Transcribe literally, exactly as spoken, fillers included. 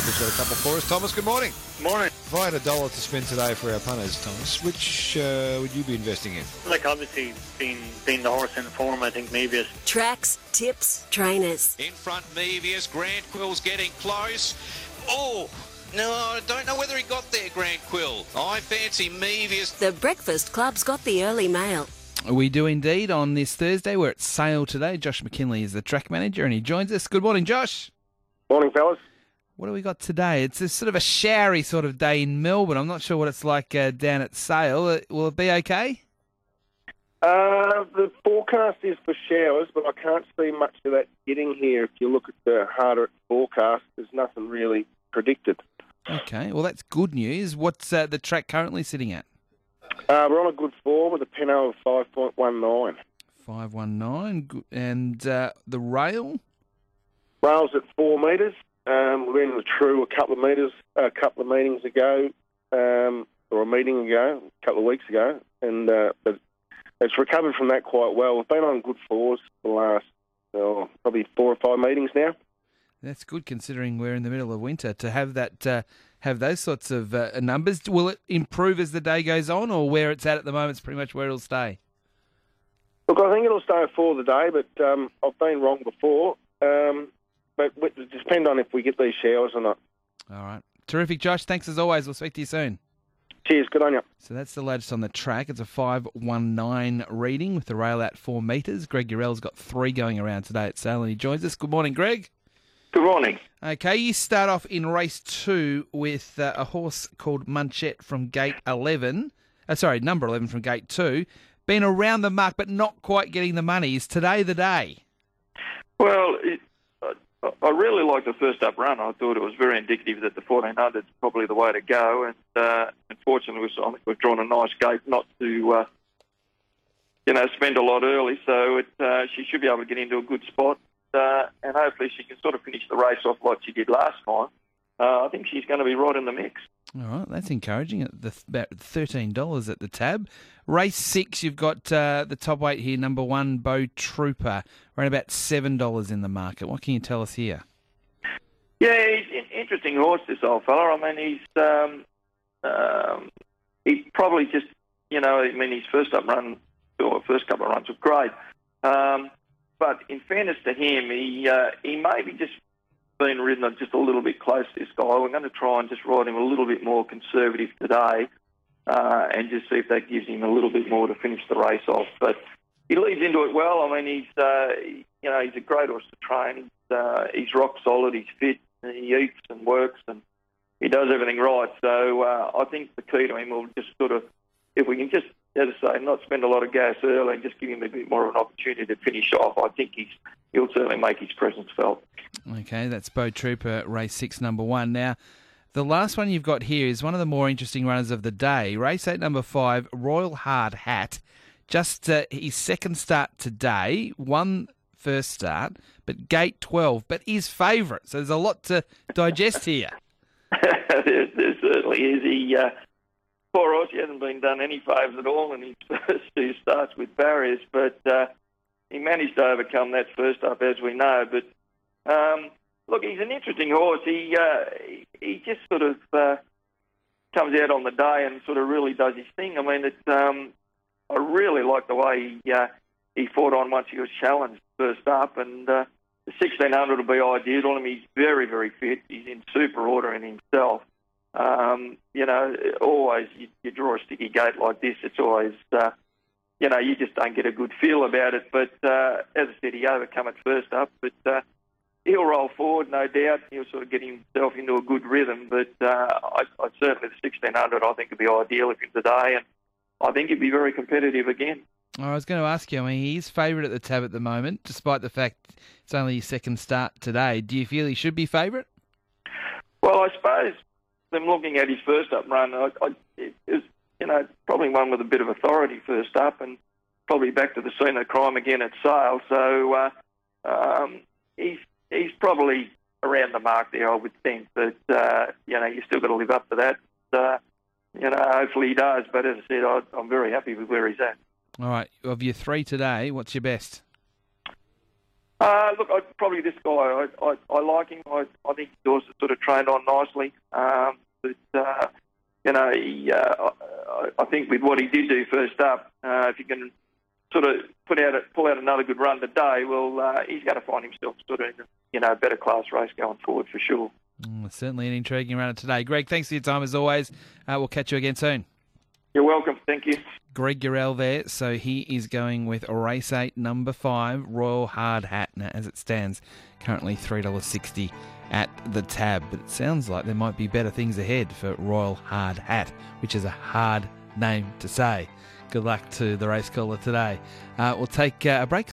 Thomas got a couple for us. Thomas, good morning. Morning. If I had a dollar to spend today for our punters, Thomas, which uh, would you be investing in? Like, obviously, being, being the horse in form, I think maybe it's... Tracks, tips, trainers. In front, Mevius. Grant Quill's getting close. Oh, no, I don't know whether he got there, Grant Quill. I fancy Mevius. The Breakfast Club's got the early mail. We do indeed on this Thursday. We're at Sale today. Josh McKinley is the track manager and he joins us. Good morning, Josh. Morning, fellas. What do we got today? It's a sort of a showery sort of day in Melbourne. I'm not sure what it's like uh, down at Sale. Uh, will it be okay? Uh, the forecast is for showers, but I can't see much of that getting here. If you look at the harder forecast, there's nothing really predicted. Okay, well, that's good news. What's uh, the track currently sitting at? Uh, we're on a good form with a Penno of five point one nine. five one nine. And uh, the rail? Rails at four metres. Um, we went in the True a couple of metres, a couple of meetings ago, um, or a meeting ago, a couple of weeks ago, and uh, but it's recovered from that quite well. We've been on good fours for the last oh, probably four or five meetings now. That's good considering we're in the middle of winter to have that, uh, have those sorts of uh, numbers. Will it improve as the day goes on, or where it's at at the moment is pretty much where it'll stay? Look, I think it'll stay for the day, but um, I've been wrong before. Um, but it depends on if we get these showers or not. All right. Terrific, Josh. Thanks as always. We'll speak to you soon. Cheers. Good on you. So that's the latest on the track. It's a five one nine reading with the rail at four metres. Greg Urell's got three going around today at Sale and he joins us. Good morning, Greg. Good morning. Okay, you start off in race two with uh, a horse called Munchette from gate eleven. Uh, sorry, number eleven from gate two. Been around the mark, but not quite getting the money. Is today the day? Well, it, I, I really liked the first up run. I thought it was very indicative that the fourteen hundred is probably the way to go. And uh, unfortunately, I think we've drawn a nice gate not to, uh, you know, spend a lot early. So it, uh, she should be able to get into a good spot. Uh, and hopefully she can sort of finish the race off like she did last time. Uh, I think she's going to be right in the mix. All right, that's encouraging. At the, about thirteen dollars at the tab. Race six, you've got uh, the top weight here, number one, Bo Trooper, around about seven dollars in the market. What can you tell us here? Yeah, he's an interesting horse, this old fella. I mean, he's um, um, he probably just, you know, I mean, his first up run, or first couple of runs were great. Um, But in fairness to him, he uh, he maybe just been ridden just a little bit close to this guy. We're going to try and just ride him a little bit more conservative today uh, and just see if that gives him a little bit more to finish the race off. But he leads into it well. I mean, he's uh, you know he's a great horse to train. He's, uh, he's rock solid. He's fit. He eats and works and he does everything right. So uh, I think the key to him will just sort of, if we can just, as I say, not spend a lot of gas early and just give him a bit more of an opportunity to finish off, I think he's, he'll certainly make his presence felt. Okay, that's Bo Trooper, race six, number one. Now, the last one you've got here is one of the more interesting runners of the day. Race eight, number five, Royal Hard Hat. Just uh, his second start today, won first start, but gate twelve, but his favourite. So there's a lot to digest here. there, there certainly is. He... Uh, Poor horse, he hasn't been done any favours at all in his first two starts with barriers, but uh, he managed to overcome that first up, as we know. But um, look, he's an interesting horse. He uh, he, he just sort of uh, comes out on the day and sort of really does his thing. I mean, it, um, I really like the way he uh, he fought on once he was challenged first up, and uh, the sixteen hundred will be ideal on him. He's very, very fit. He's in super order in himself. Um, you know, always you, you draw a sticky gate like this, it's always, uh, you know, you just don't get a good feel about it. But uh, as I said, he overcome it first up, but uh, he'll roll forward, no doubt. He'll sort of get himself into a good rhythm. But uh, I, I certainly, the sixteen hundred, I think would be ideal if it's today, and I think he'd be very competitive again. I was going to ask you, I mean, he's favourite at the tab at the moment, despite the fact it's only his second start today. Do you feel he should be favourite? Well, I suppose... I'm looking at his first up run. I, I, it was, you know, probably one with a bit of authority first up, and probably back to the scene of crime again at Sale. So uh, um, he's he's probably around the mark there, I would think. But uh, you know, you still got to live up to that. Uh, you know, hopefully he does. But as I said, I, I'm very happy with where he's at. All right, of your three today, what's your best? Uh, look, I, probably this guy. I, I, I like him. I, I think he's also sort of trained on nicely. Um, but uh, you know, he, uh, I, I think with what he did do first up, uh, if you can sort of put out a, pull out another good run today, well, uh, he's going to find himself sort of in a, you know, better class race going forward for sure. Mm, certainly an intriguing runner today. Greg, thanks for your time as always. Uh, we'll catch you again soon. You're welcome. Thank you. Greg Gurrell there. So he is going with race eight, number five, Royal Hard Hat. Now, as it stands, currently three dollars sixty at the tab. But it sounds like there might be better things ahead for Royal Hard Hat, which is a hard name to say. Good luck to the race caller today. Uh, we'll take uh, a break.